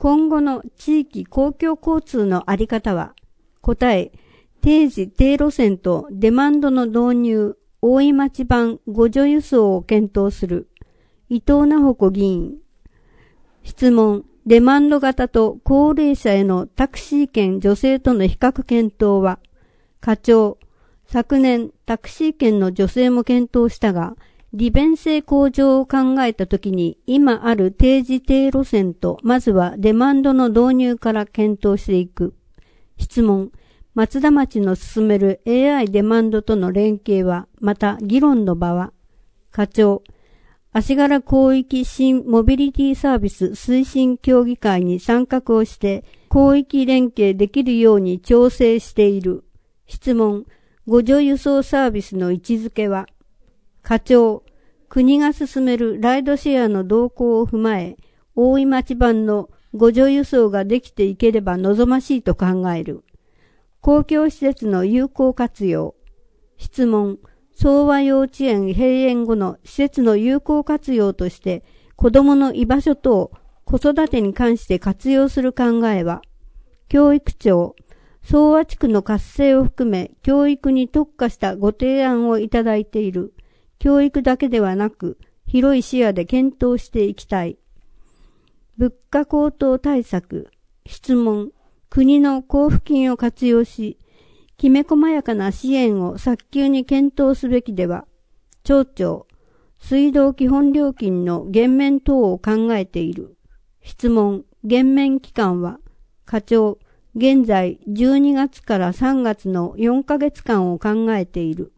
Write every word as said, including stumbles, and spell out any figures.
今後の地域公共交通のあり方は、答え、定時低路線とデマンドの導入、大井町版互助輸送を検討する。伊藤直子議員。質問、デマンド型と高齢者へのタクシー券助成との比較検討は、課長、昨年タクシー券の助成も検討したが、利便性向上を考えたときに今ある定時低路線とまずはデマンドの導入から検討していく。質問、松田町の進める エーアイ デマンドとの連携は、また議論の場は、課長、足柄広域新モビリティサービス推進協議会に参画をして、広域連携できるように調整している。質問、互助輸送サービスの位置づけは、課長、国が進めるライドシェアの動向を踏まえ、大井町版の互助輸送ができていければ望ましいと考える。公共施設の有効活用。質問、昭和幼稚園閉園後の施設の有効活用として、子どもの居場所等、子育てに関して活用する考えは、教育庁、昭和地区の活性を含め教育に特化したご提案をいただいている。教育だけではなく、広い視野で検討していきたい。物価高騰対策。質問。国の交付金を活用し、きめ細やかな支援を早急に検討すべきでは、町長、水道基本料金の減免等を考えている。質問。減免期間は、課長、現在じゅうにがつからさんがつのよんかげつかんを考えている。